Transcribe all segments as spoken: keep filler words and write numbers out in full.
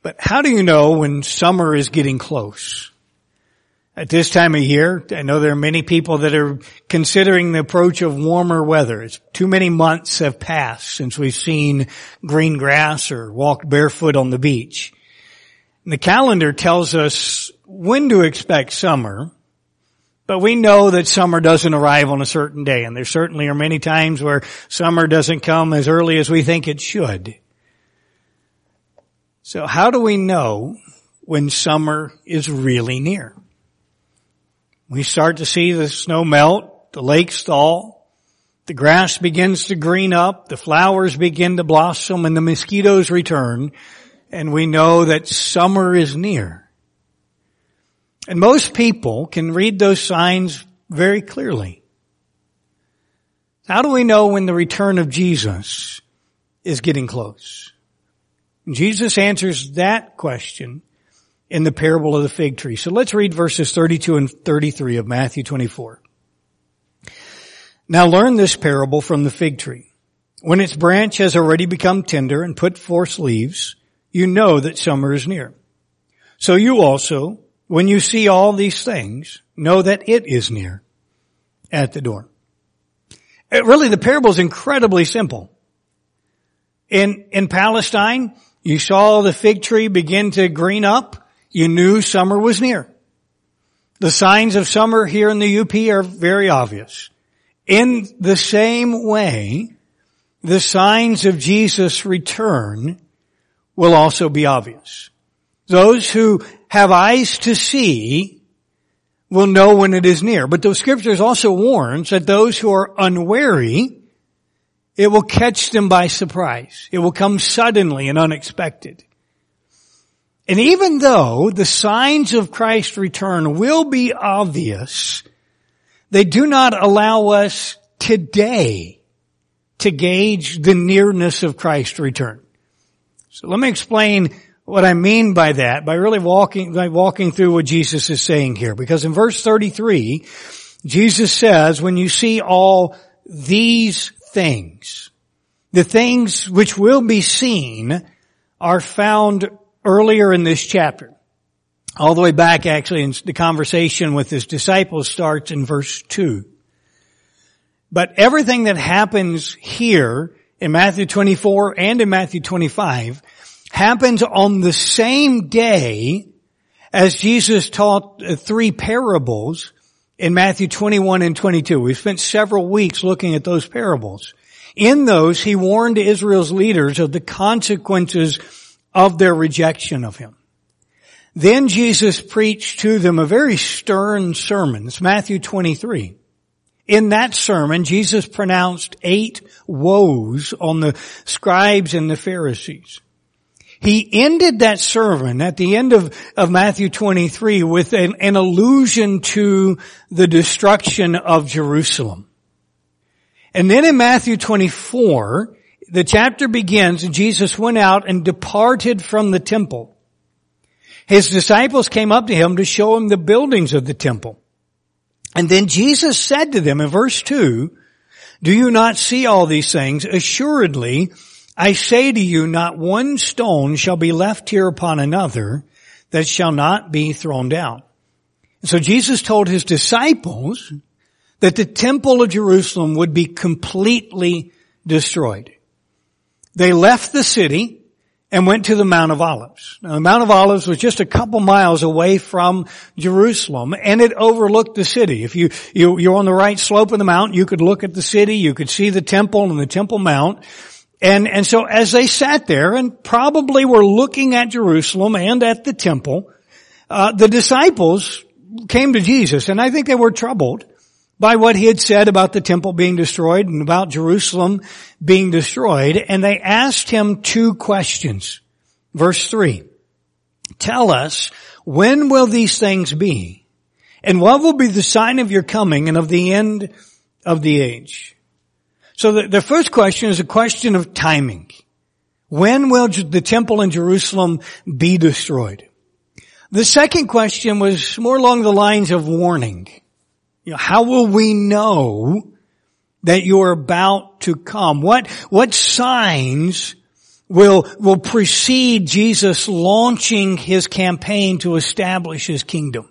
But how do you know when summer is getting close? At this time of year, I know there are many people that are considering the approach of warmer weather. It's too many months have passed since we've seen green grass or walked barefoot on the beach. And the calendar tells us when to expect summer, but we know that summer doesn't arrive on a certain day, and there certainly are many times where summer doesn't come as early as we think it should. So how do we know when summer is really near? We start to see the snow melt, the lakes thaw, the grass begins to green up, the flowers begin to blossom, and the mosquitoes return, and we know that summer is near. And most people can read those signs very clearly. How do we know when the return of Jesus is getting close? And Jesus answers that question in the parable of the fig tree. So let's read verses thirty-two and thirty-three of Matthew twenty-four. Now learn this parable from the fig tree. When its branch has already become tender and put forth leaves, you know that summer is near. So you also, when you see all these things, know that it is near at the door. It, really, the parable is incredibly simple. In, in Palestine, you saw the fig tree begin to green up. You knew summer was near. The signs of summer here in the U P are very obvious. In the same way, the signs of Jesus' return will also be obvious. Those who have eyes to see will know when it is near. But the scriptures also warns that those who are unwary, it will catch them by surprise. It will come suddenly and unexpected. And even though the signs of Christ's return will be obvious, they do not allow us today to gauge the nearness of Christ's return. So let me explain what I mean by that, by really walking, by walking through what Jesus is saying here. Because in verse thirty-three, Jesus says, when you see all these things, the things which will be seen are found earlier in this chapter. All the way back, actually, in the conversation with his disciples starts in verse two. But everything that happens here in Matthew twenty-four and in Matthew twenty-five happens on the same day as Jesus taught three parables in Matthew twenty-one and twenty-two. We've spent several weeks looking at those parables. In those, he warned Israel's leaders of the consequences of their rejection of him. Then Jesus preached to them a very stern sermon. It's Matthew twenty-three. In that sermon, Jesus pronounced eight woes on the scribes and the Pharisees. He ended that sermon at the end of, of Matthew twenty-three with an, an allusion to the destruction of Jerusalem. And then in Matthew twenty-four, the chapter begins, and Jesus went out and departed from the temple. His disciples came up to him to show him the buildings of the temple. And then Jesus said to them in verse two, do you not see all these things? Assuredly, I say to you, not one stone shall be left here upon another that shall not be thrown down. So Jesus told his disciples that the temple of Jerusalem would be completely destroyed. They left the city and went to the Mount of Olives. Now, the Mount of Olives was just a couple miles away from Jerusalem, and it overlooked the city. If you, you, you're on the right slope of the mountain, you could look at the city, you could see the temple and the Temple Mount. And, and so as they sat there and probably were looking at Jerusalem and at the temple, uh, the disciples came to Jesus, and I think they were troubled by what he had said about the temple being destroyed and about Jerusalem being destroyed. And they asked him two questions. Verse three, tell us, when will these things be? And what will be the sign of your coming and of the end of the age? So the, the first question is a question of timing. When will the temple in Jerusalem be destroyed? The second question was more along the lines of warning. You know, how will we know that you're about to come? What, what signs will, will precede Jesus launching his campaign to establish his kingdom.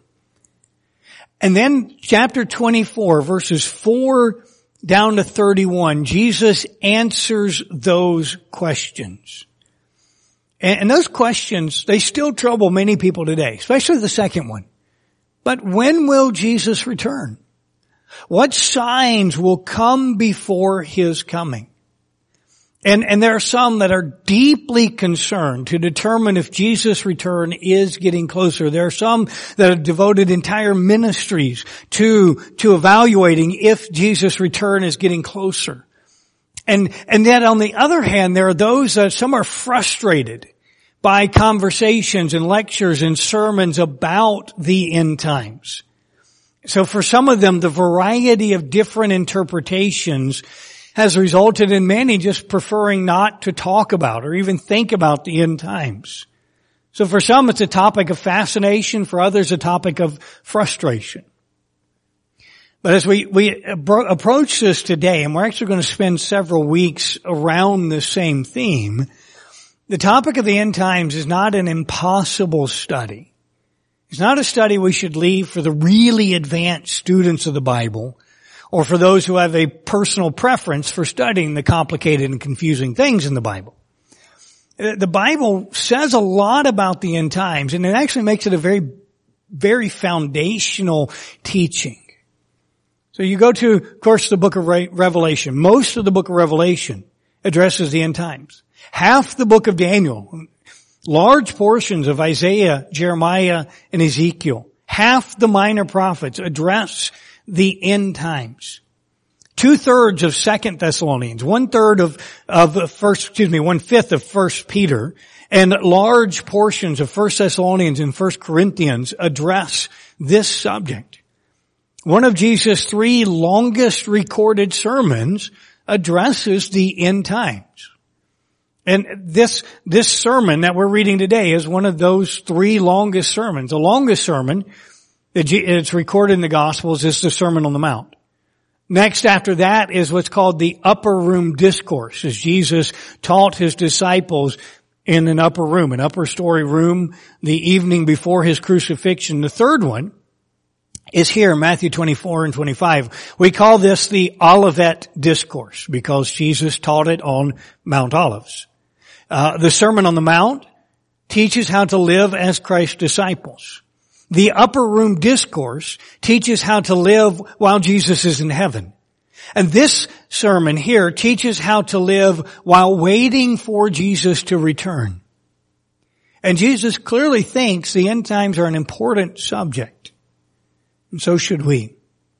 And then chapter twenty-four, verses four down to thirty-one, Jesus answers those questions. And, and those questions, they still trouble many people today, especially the second one. But when will Jesus return? What signs will come before his coming? And, and there are some that are deeply concerned to determine if Jesus' return is getting closer. There are some that have devoted entire ministries to, to evaluating if Jesus' return is getting closer. And, and then on the other hand, there are those that some are frustrated by conversations and lectures and sermons about the end times. So for some of them, the variety of different interpretations has resulted in many just preferring not to talk about or even think about the end times. So for some, it's a topic of fascination. For others, a topic of frustration. But as we, we approach this today, and we're actually going to spend several weeks around the same theme, the topic of the end times is not an impossible study. It's not a study we should leave for the really advanced students of the Bible, or for those who have a personal preference for studying the complicated and confusing things in the Bible. The Bible says a lot about the end times, and it actually makes it a very, very foundational teaching. So you go to, of course, the book of Revelation. Most of the book of Revelation addresses the end times. Half the book of Daniel, large portions of Isaiah, Jeremiah, and Ezekiel, half the minor prophets address the end times. Two-thirds of Second Thessalonians, one-third of, of first, excuse me, one-fifth of First Peter, and large portions of First Thessalonians and First Corinthians address this subject. One of Jesus' three longest recorded sermons addresses the end times. And this, this sermon that we're reading today is one of those three longest sermons. The longest sermon it's recorded in the Gospels is the Sermon on the Mount. Next after that is what's called the Upper Room Discourse, as Jesus taught his disciples in an upper room, an upper story room, the evening before his crucifixion. The third one is here, Matthew twenty-four and twenty-five. We call this the Olivet Discourse because Jesus taught it on Mount Olives. Uh, the Sermon on the Mount teaches how to live as Christ's disciples. The Upper Room Discourse teaches how to live while Jesus is in heaven. And this sermon here teaches how to live while waiting for Jesus to return. And Jesus clearly thinks the end times are an important subject. And so should we.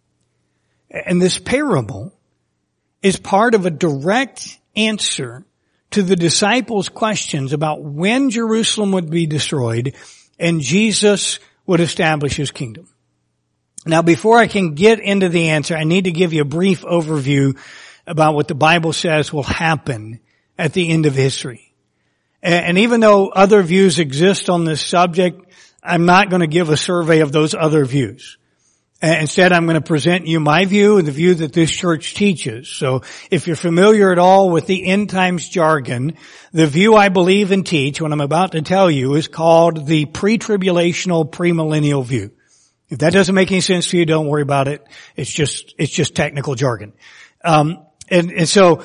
And this parable is part of a direct answer to the disciples' questions about when Jerusalem would be destroyed and Jesus would establish his kingdom. Now, before I can get into the answer, I need to give you a brief overview about what the Bible says will happen at the end of history. And even though other views exist on this subject, I'm not going to give a survey of those other views. Instead, I'm going to present you my view and the view that this church teaches. So if you're familiar at all with the end times jargon, the view I believe and teach, what I'm about to tell you, is called the pre-tribulational premillennial view. If that doesn't make any sense to you, don't worry about it. It's just, it's just technical jargon. Um, and, and so,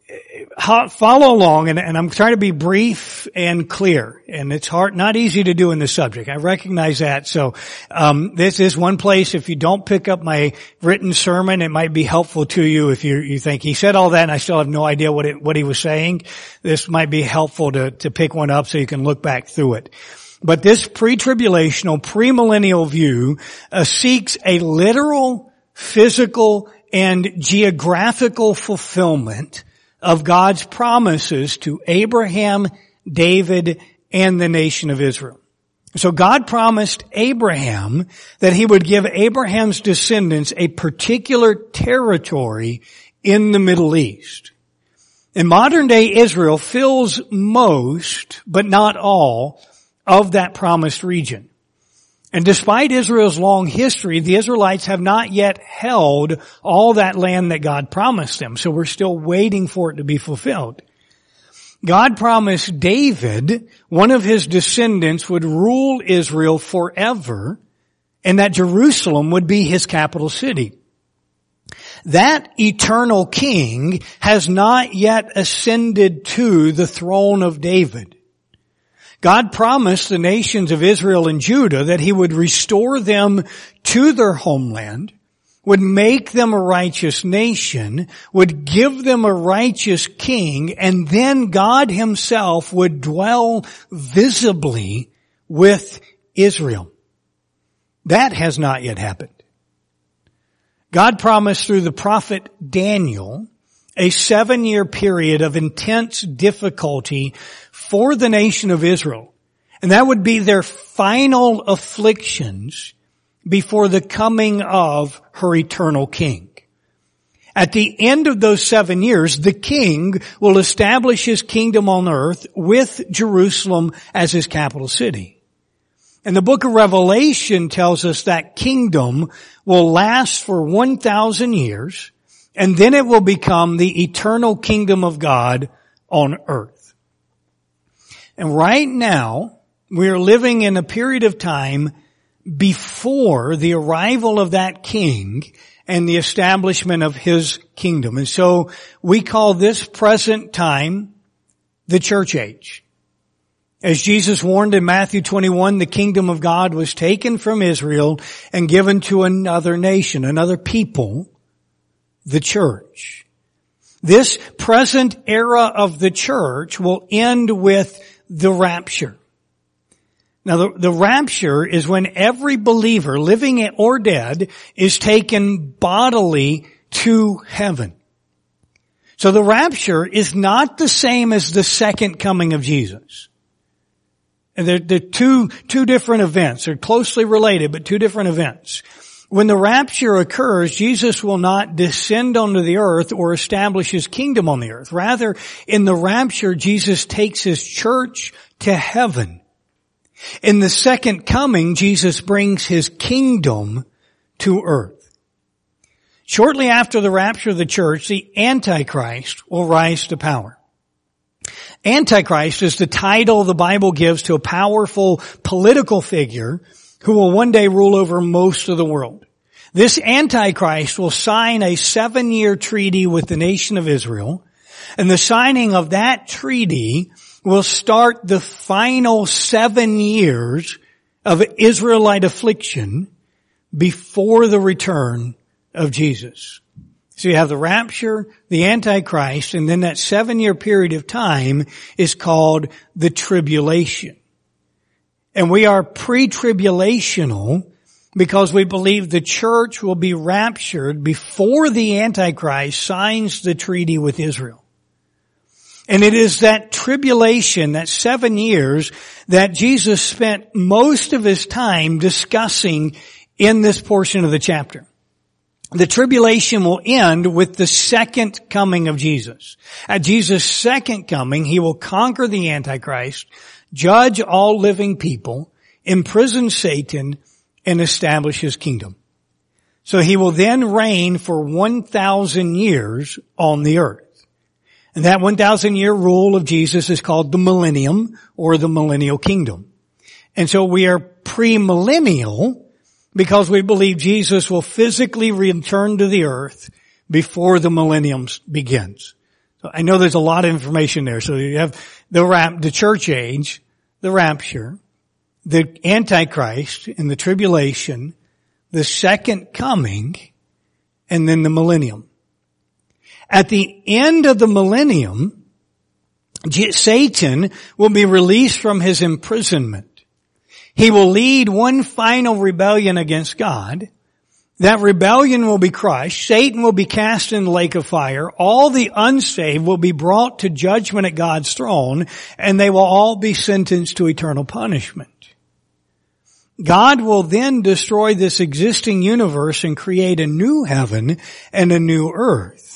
follow along, and, and I'm trying to be brief and clear, and it's hard, not easy to do in this subject. I recognize that. So, um, this is one place. If you don't pick up my written sermon, it might be helpful to you if you, you think he said all that, and I still have no idea what it, what he was saying. This might be helpful to, to pick one up so you can look back through it. But this pre-tribulational, premillennial view uh, seeks a literal, physical, and geographical fulfillment of God's promises to Abraham, David, and the nation of Israel. So God promised Abraham that he would give Abraham's descendants a particular territory in the Middle East. And modern day Israel fills most, but not all, of that promised region. And despite Israel's long history, the Israelites have not yet held all that land that God promised them. So we're still waiting for it to be fulfilled. God promised David, one of his descendants, would rule Israel forever, and that Jerusalem would be his capital city. That eternal king has not yet ascended to the throne of David. God promised the nations of Israel and Judah that he would restore them to their homeland, would make them a righteous nation, would give them a righteous king, and then God himself would dwell visibly with Israel. That has not yet happened. God promised through the prophet Daniel a seven-year period of intense difficulty for the nation of Israel. And that would be their final afflictions before the coming of her eternal king. At the end of those seven years, the king will establish his kingdom on earth with Jerusalem as his capital city. And the book of Revelation tells us that kingdom will last for one thousand years, and then it will become the eternal kingdom of God on earth. And right now, we are living in a period of time before the arrival of that king and the establishment of his kingdom. And so we call this present time the church age. As Jesus warned in Matthew twenty-one, the kingdom of God was taken from Israel and given to another nation, another people, the church. This present era of the church will end with the rapture. Now the, the rapture is when every believer, living or dead, is taken bodily to heaven. So the rapture is not the same as the second coming of Jesus. And they're, they're two, two different events. They're closely related, but two different events. When the rapture occurs, Jesus will not descend onto the earth or establish his kingdom on the earth. Rather, in the rapture, Jesus takes his church to heaven. In the second coming, Jesus brings his kingdom to earth. Shortly after the rapture of the church, the Antichrist will rise to power. Antichrist is the title the Bible gives to a powerful political figure who will one day rule over most of the world. This Antichrist will sign a seven-year treaty with the nation of Israel, and the signing of that treaty will start the final seven years of Israelite affliction before the return of Jesus. So you have the rapture, the Antichrist, and then that seven-year period of time is called the tribulation. And we are pre-tribulational because we believe the church will be raptured before the Antichrist signs the treaty with Israel. And it is that tribulation, that seven years, that Jesus spent most of his time discussing in this portion of the chapter. The tribulation will end with the second coming of Jesus. At Jesus' second coming, he will conquer the Antichrist, judge all living people, imprison Satan, and establish his kingdom. So he will then reign for one thousand years on the earth. And that one thousand year rule of Jesus is called the millennium or the millennial kingdom. And so we are premillennial because we believe Jesus will physically return to the earth before the millennium begins. So I know there's a lot of information there. So you have the rap, the church age, the rapture, the Antichrist and the tribulation, the second coming, and then the millennium. At the end of the millennium, Satan will be released from his imprisonment. He will lead one final rebellion against God. That rebellion will be crushed. Satan will be cast in the lake of fire. All the unsaved will be brought to judgment at God's throne, and they will all be sentenced to eternal punishment. God will then destroy this existing universe and create a new heaven and a new earth.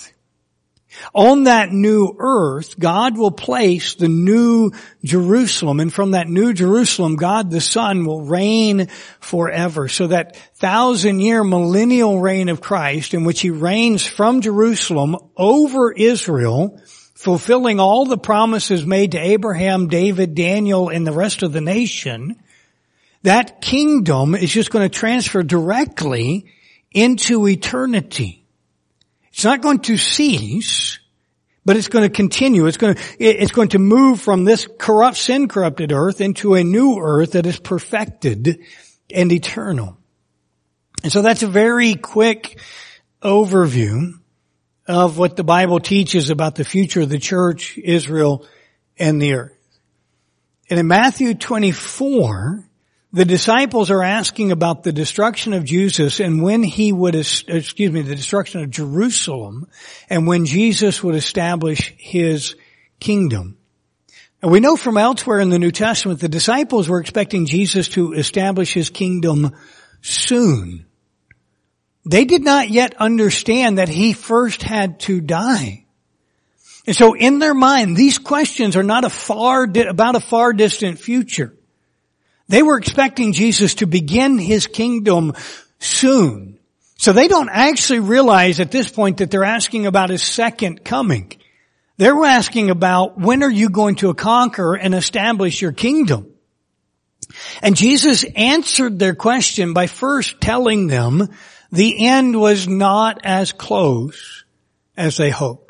On that new earth, God will place the new Jerusalem, and from that new Jerusalem, God the Son will reign forever. So that thousand-year millennial reign of Christ, in which he reigns from Jerusalem over Israel fulfilling all the promises made to Abraham, David, Daniel, and the rest of the nation, that kingdom is just going to transfer directly into eternity. It's not going to cease, but it's going to continue. It's going to, it's going to move from this corrupt, sin-corrupted earth into a new earth that is perfected and eternal. And so that's a very quick overview of what the Bible teaches about the future of the church, Israel, and the earth. And in Matthew twenty-four, the disciples are asking about the destruction of Jesus and when he would, excuse me, the destruction of Jerusalem and when Jesus would establish his kingdom. And we know from elsewhere in the New Testament, the disciples were expecting Jesus to establish his kingdom soon. They did not yet understand that he first had to die. And so in their mind, these questions are not a far, about a far distant future. They were expecting Jesus to begin his kingdom soon. So they don't actually realize at this point that they're asking about his second coming. They're asking about when are you going to conquer and establish your kingdom? And Jesus answered their question by first telling them the end was not as close as they hoped.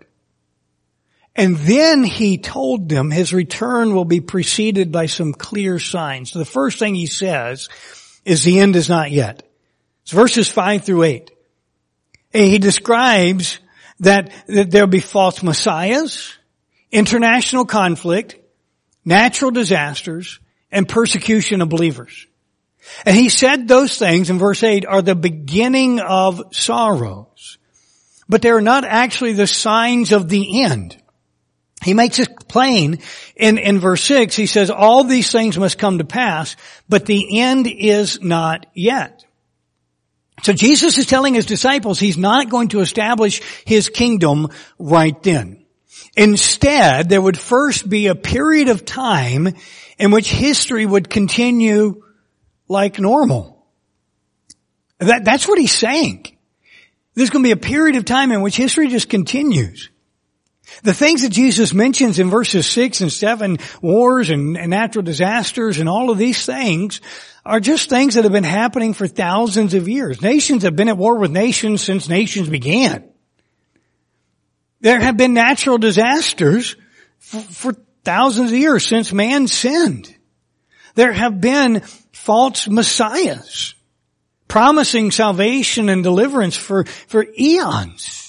And then he told them his return will be preceded by some clear signs. So the first thing he says is the end is not yet. It's verses five through eight. And he describes that, that there'll be false messiahs, international conflict, natural disasters, and persecution of believers. And he said those things in verse eight are the beginning of sorrows. But they are not actually the signs of the end. He makes it plain in, in verse six. He says, all these things must come to pass, but the end is not yet. So Jesus is telling his disciples he's not going to establish his kingdom right then. Instead, there would first be a period of time in which history would continue like normal. That, that's what he's saying. There's going to be a period of time in which history just continues. The things that Jesus mentions in verses six and seven, wars and, and natural disasters and all of these things are just things that have been happening for thousands of years. Nations have been at war with nations since nations began. There have been natural disasters for, for thousands of years since man sinned. There have been false messiahs promising salvation and deliverance for, for eons.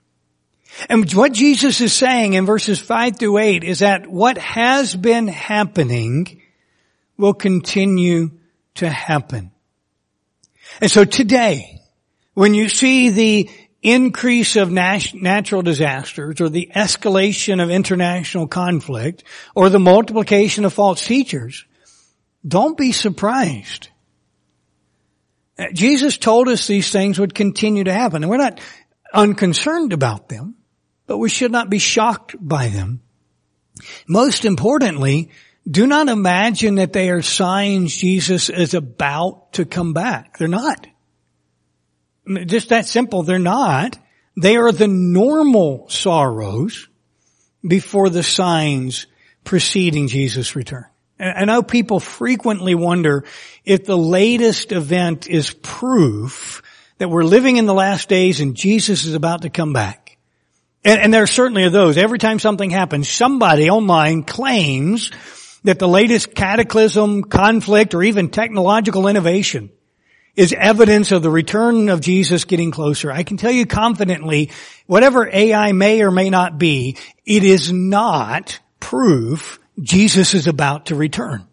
And what Jesus is saying in verses five through eight is that what has been happening will continue to happen. And so today, when you see the increase of nat- natural disasters or the escalation of international conflict or the multiplication of false teachers, don't be surprised. Jesus told us these things would continue to happen, and we're not unconcerned about them. But we should not be shocked by them. Most importantly, do not imagine that they are signs Jesus is about to come back. They're not. Just that simple. They're not. They are the normal sorrows before the signs preceding Jesus' return. I know people frequently wonder if the latest event is proof that we're living in the last days and Jesus is about to come back. And, and there certainly are those. Every time something happens, somebody online claims that the latest cataclysm, conflict, or even technological innovation is evidence of the return of Jesus getting closer. I can tell you confidently, whatever A I may or may not be, it is not proof Jesus is about to return.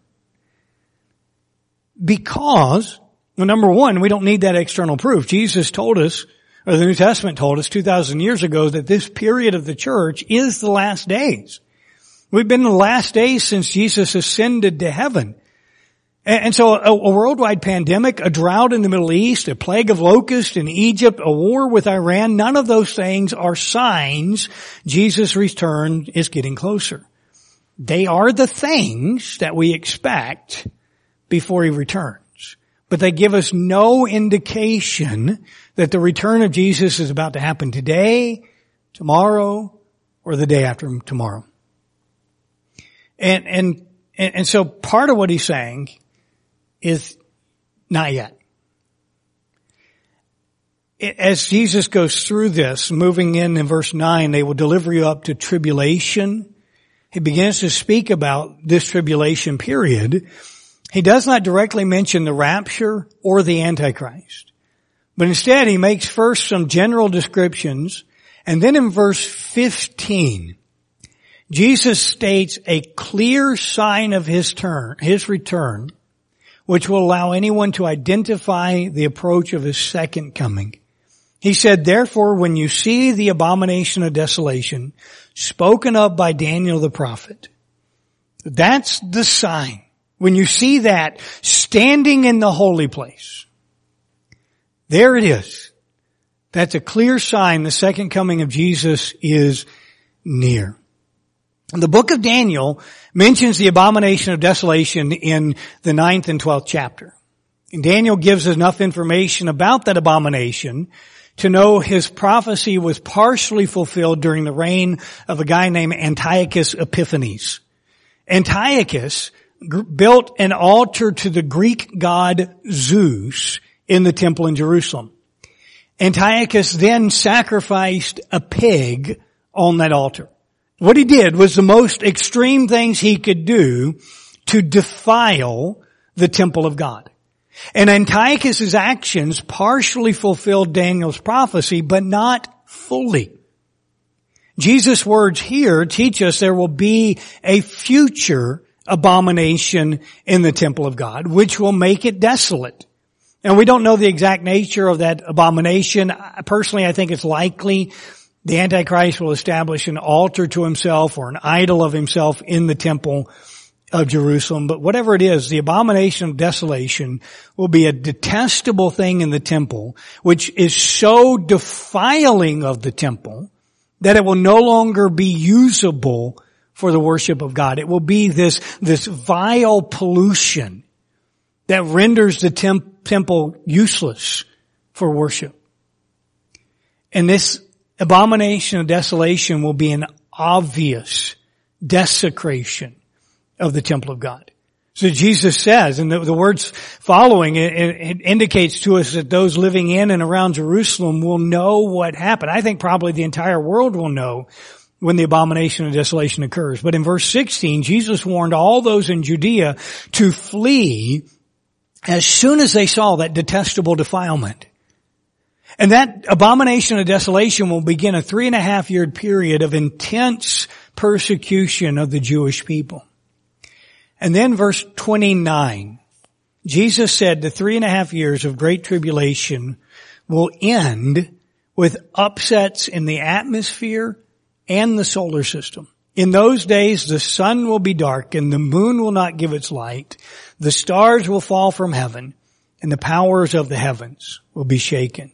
Because, well, number one, we don't need that external proof. Jesus told us, or the New Testament told us two thousand years ago, that this period of the church is the last days. We've been in the last days since Jesus ascended to heaven. And so a, a worldwide pandemic, a drought in the Middle East, a plague of locusts in Egypt, a war with Iran, none of those things are signs Jesus' return is getting closer. They are the things that we expect before he returns. But they give us no indication that the return of Jesus is about to happen today, tomorrow, or the day after tomorrow. And, and, and so part of what he's saying is not yet. As Jesus goes through this, moving in in verse nine, they will deliver you up to tribulation. He begins to speak about this tribulation period. He does not directly mention the rapture or the Antichrist. But instead, he makes first some general descriptions. And then in verse fifteen, Jesus states a clear sign of his turn, his return, which will allow anyone to identify the approach of his second coming. He said, therefore, when you see the abomination of desolation spoken of by Daniel the prophet, that's the sign. When you see that standing in the holy place, there it is. That's a clear sign the second coming of Jesus is near. The book of Daniel mentions the abomination of desolation in the ninth and twelfth chapter. And Daniel gives enough information about that abomination to know his prophecy was partially fulfilled during the reign of a guy named Antiochus Epiphanes. Antiochus g- built an altar to the Greek god Zeus in the temple in Jerusalem. Antiochus then sacrificed a pig on that altar. What he did was the most extreme things he could do to defile the temple of God. And Antiochus' actions partially fulfilled Daniel's prophecy, but not fully. Jesus' words here teach us there will be a future abomination in the temple of God, which will make it desolate. And we don't know the exact nature of that abomination. Personally, I think it's likely the Antichrist will establish an altar to himself or an idol of himself in the temple of Jerusalem. But whatever it is, the abomination of desolation will be a detestable thing in the temple, which is so defiling of the temple that it will no longer be usable for the worship of God. It will be this, this vile pollution that renders the temp, temple useless for worship. And this abomination of desolation will be an obvious desecration of the temple of God. So Jesus says, and the, the words following, it, it indicates to us that those living in and around Jerusalem will know what happened. I think probably the entire world will know when the abomination of desolation occurs. But in verse sixteen, Jesus warned all those in Judea to flee as soon as they saw that detestable defilement. And that abomination of desolation will begin a three and a half year period of intense persecution of the Jewish people. And then verse twenty-nine, Jesus said the three and a half years of great tribulation will end with upsets in the atmosphere and the solar system. In those days, the sun will be dark and the moon will not give its light. The stars will fall from heaven and the powers of the heavens will be shaken.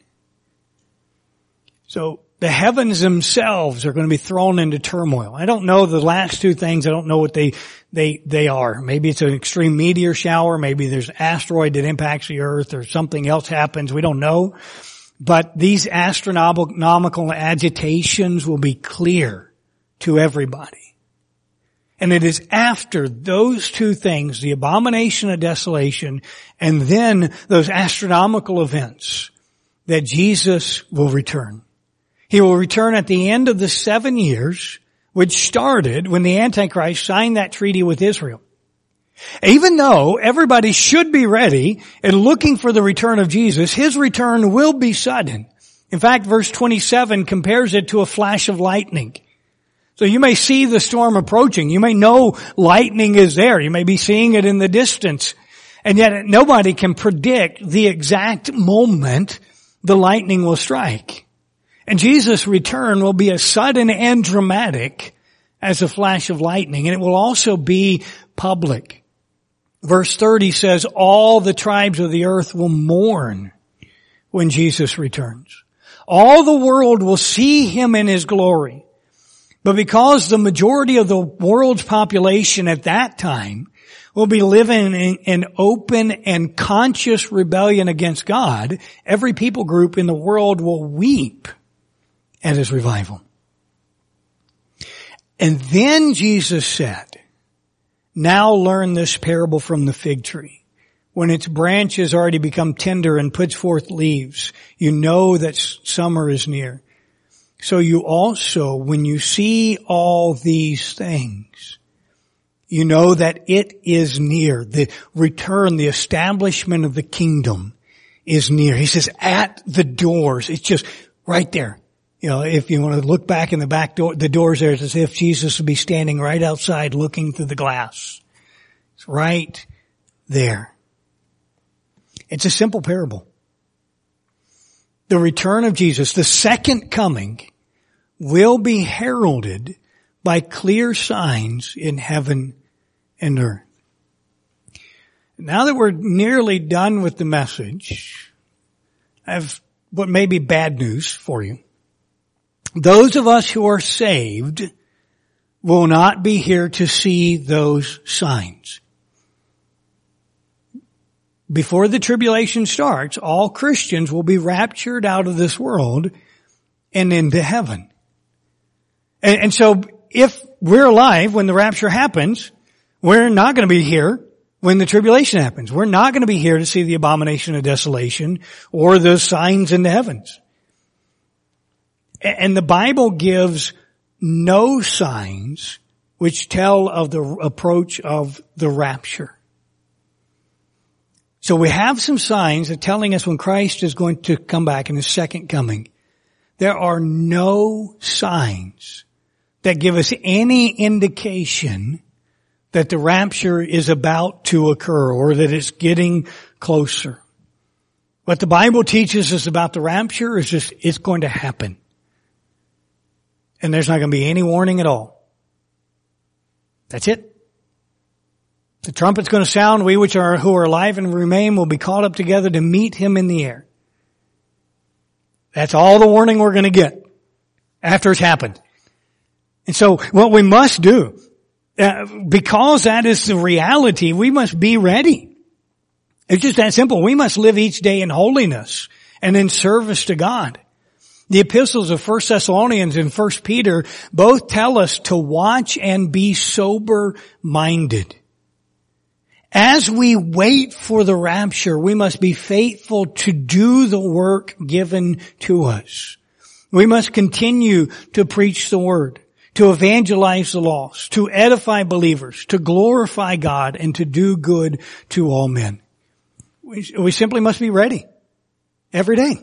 So the heavens themselves are going to be thrown into turmoil. I don't know the last two things. I don't know what they, they, they are. Maybe it's an extreme meteor shower. Maybe there's an asteroid that impacts the earth or something else happens. We don't know. But these astronomical agitations will be clear to everybody. And it is after those two things, the abomination of desolation and then those astronomical events, that Jesus will return. He will return at the end of the seven years, which started when the Antichrist signed that treaty with Israel. Even though everybody should be ready and looking for the return of Jesus, his return will be sudden. In fact, verse twenty-seven compares it to a flash of lightning. So you may see the storm approaching. You may know lightning is there. You may be seeing it in the distance. And yet nobody can predict the exact moment the lightning will strike. And Jesus' return will be as sudden and dramatic as a flash of lightning. And it will also be public. Verse thirty says, all the tribes of the earth will mourn when Jesus returns. All the world will see him in his glory. But because the majority of the world's population at that time will be living in, in open and conscious rebellion against God, every people group in the world will weep at his revival. And then Jesus said, now learn this parable from the fig tree. When its branch has already become tender and puts forth leaves, you know that summer is near. So you also, when you see all these things, you know that it is near. The return, the establishment of the kingdom is near. He says, at the doors. It's just right there. You know, if you want to look back in the back door, the doors there, it's as if Jesus would be standing right outside looking through the glass. It's right there. It's a simple parable. The return of Jesus, the second coming, will be heralded by clear signs in heaven and earth. Now that we're nearly done with the message, I have what may be bad news for you. Those of us who are saved will not be here to see those signs. Before the tribulation starts, all Christians will be raptured out of this world and into heaven. And, and so if we're alive when the rapture happens, we're not going to be here when the tribulation happens. We're not going to be here to see the abomination of desolation or the signs in the heavens. And the Bible gives no signs which tell of the approach of the rapture. So we have some signs that telling us when Christ is going to come back in His second coming. There are no signs that give us any indication that the rapture is about to occur or that it's getting closer. What the Bible teaches us about the rapture is just, it's going to happen. And there's not going to be any warning at all. That's it. The trumpet's going to sound. We which are, who are alive and remain will be caught up together to meet Him in the air. That's all the warning we're going to get after it's happened. And so what we must do, uh, because that is the reality, we must be ready. It's just that simple. We must live each day in holiness and in service to God. The epistles of First Thessalonians and First Peter both tell us to watch and be sober-minded. As we wait for the rapture, we must be faithful to do the work given to us. We must continue to preach the word, to evangelize the lost, to edify believers, to glorify God, and to do good to all men. We, we simply must be ready every day.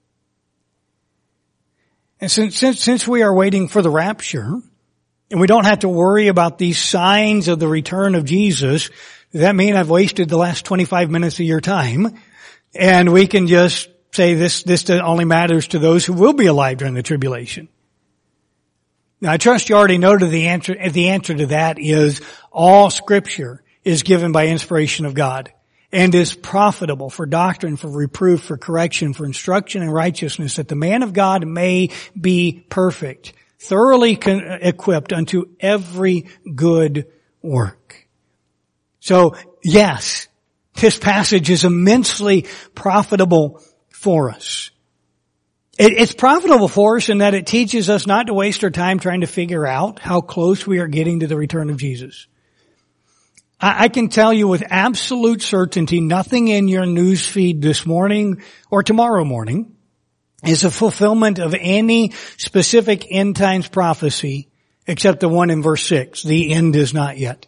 And since, since, since we are waiting for the rapture, and we don't have to worry about these signs of the return of Jesus, does that mean I've wasted the last twenty-five minutes of your time? And we can just say this, this only matters to those who will be alive during the tribulation. Now I trust you already know the answer, the answer to that is all Scripture is given by inspiration of God and is profitable for doctrine, for reproof, for correction, for instruction in righteousness, that the man of God may be perfect, thoroughly con- equipped unto every good work. So, yes, this passage is immensely profitable for us. It, it's profitable for us in that it teaches us not to waste our time trying to figure out how close we are getting to the return of Jesus. I, I can tell you with absolute certainty, nothing in your news feed this morning or tomorrow morning is a fulfillment of any specific end times prophecy except the one in verse six. The end is not yet.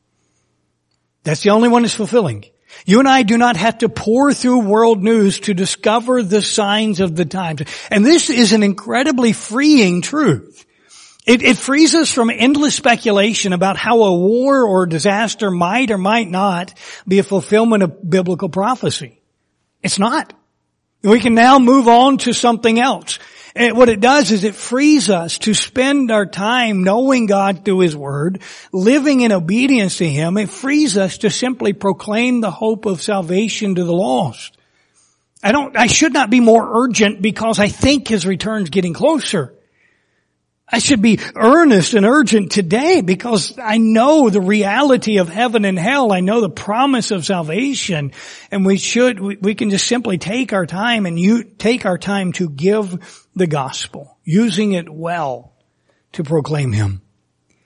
That's the only one that's fulfilling. You and I do not have to pour through world news to discover the signs of the times. And this is an incredibly freeing truth. It, it frees us from endless speculation about how a war or disaster might or might not be a fulfillment of biblical prophecy. It's not. We can now move on to something else. And what it does is it frees us to spend our time knowing God through His Word, living in obedience to Him. It frees us to simply proclaim the hope of salvation to the lost. I don't, I should not be more urgent because I think His return's getting closer. I should be earnest and urgent today because I know the reality of heaven and hell. I know the promise of salvation. And we should, we, we can just simply take our time and you take our time to give the gospel, using it well to proclaim Him.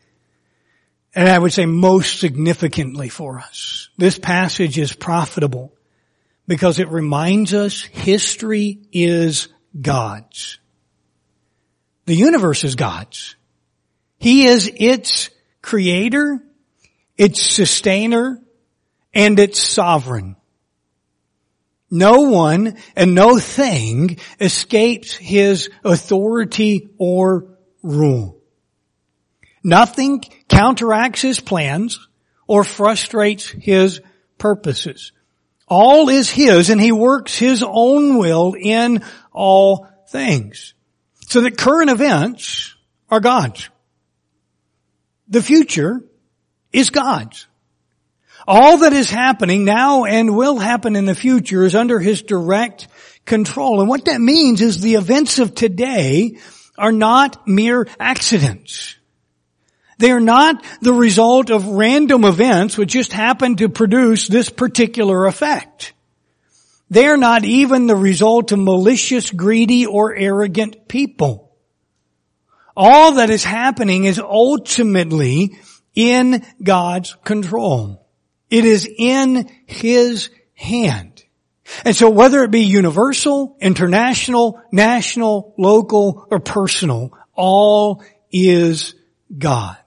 And I would say most significantly for us, this passage is profitable because it reminds us history is God's. The universe is God's. He is its creator, its sustainer, and its sovereign. No one and no thing escapes His authority or rule. Nothing counteracts His plans or frustrates His purposes. All is His, and He works His own will in all things. So that current events are God's. The future is God's. All that is happening now and will happen in the future is under His direct control. And what that means is the events of today are not mere accidents. They are not the result of random events which just happen to produce this particular effect. They are not even the result of malicious, greedy, or arrogant people. All that is happening is ultimately in God's control. It is in His hand. And so whether it be universal, international, national, local, or personal, all is God's.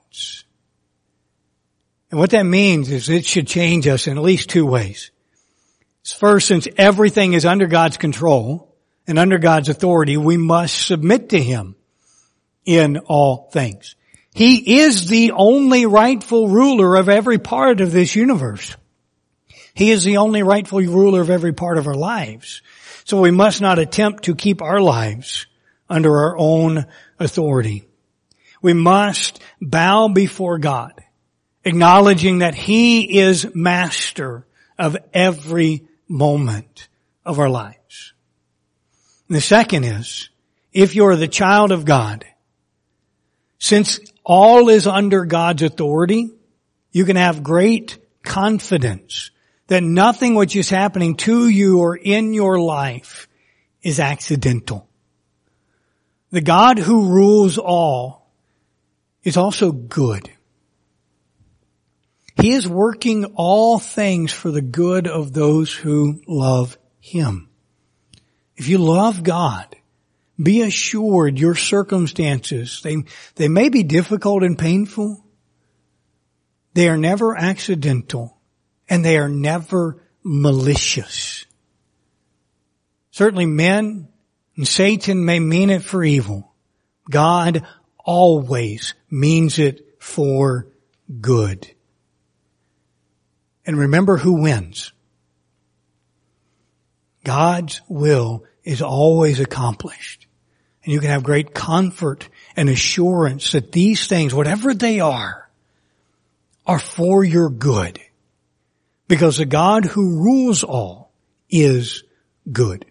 And what that means is it should change us in at least two ways. First, since everything is under God's control and under God's authority, we must submit to Him in all things. He is the only rightful ruler of every part of this universe. He is the only rightful ruler of every part of our lives. So we must not attempt to keep our lives under our own authority. We must bow before God, acknowledging that He is master of every moment of our lives. And the second is, if you're the child of God, since all is under God's authority, you can have great confidence that nothing which is happening to you or in your life is accidental. The God who rules all is also good. He is working all things for the good of those who love Him. If you love God, be assured your circumstances, they, they may be difficult and painful. They are never accidental, and they are never malicious. Certainly men and Satan may mean it for evil. God always means it for good. And remember who wins. God's will is always accomplished. And you can have great comfort and assurance that these things, whatever they are, are for your good. Because the God who rules all is good.